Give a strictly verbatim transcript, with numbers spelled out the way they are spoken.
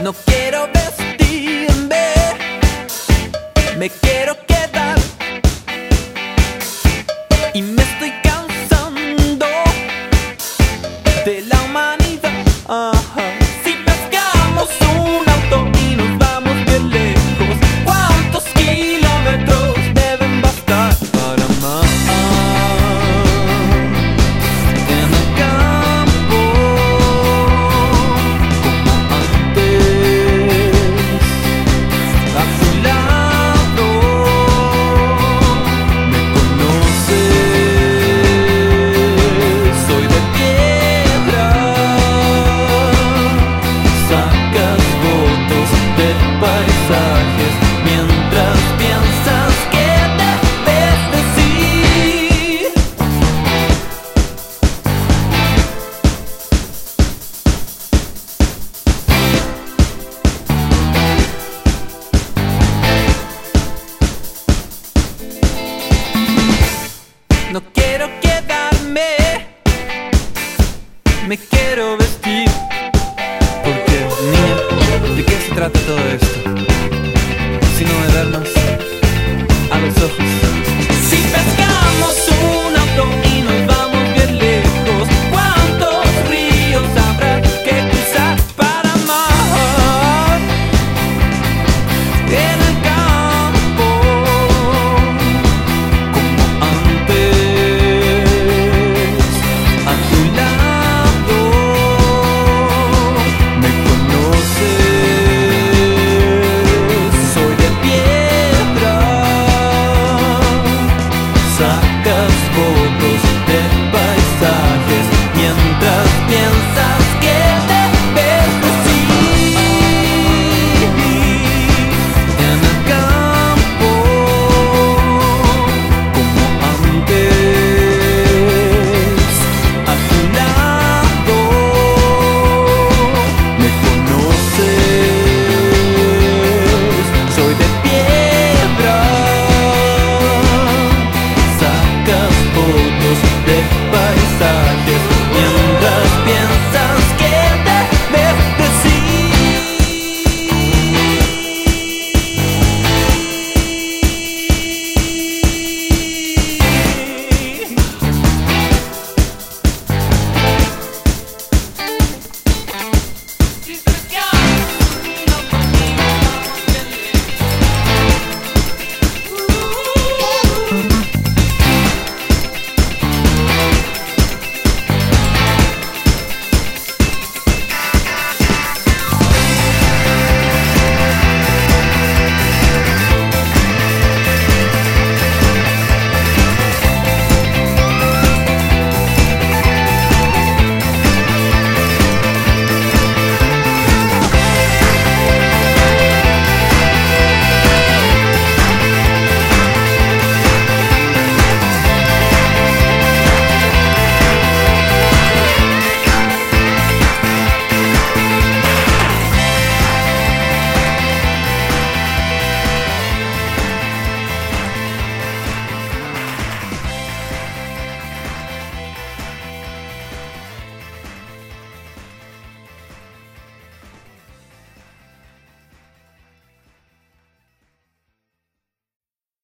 No quiero vestirme, me quiero quedar. Y me estoy cansando de la humanidad. Ajá. Si pescamos un auto y nos vamos bien lejos, ¿cuántos kilómetros deben bastar para amar? En el campo, como antes, a tu lado, me conoces, soy de piedra, sacas fotos de paisajes mientras piensas que debes decir. No quiero quedarme, me quiero vestir. Porque, niña, ¿de qué se trata todo esto? Sino de vernos a los ojos. Si pescamos un auto y nos vamos bien lejos, ¿cuántos ríos habrá que cruzar para amar? En el campo, como antes, a tu lado, me conoces, soy de piedra, sacas fotos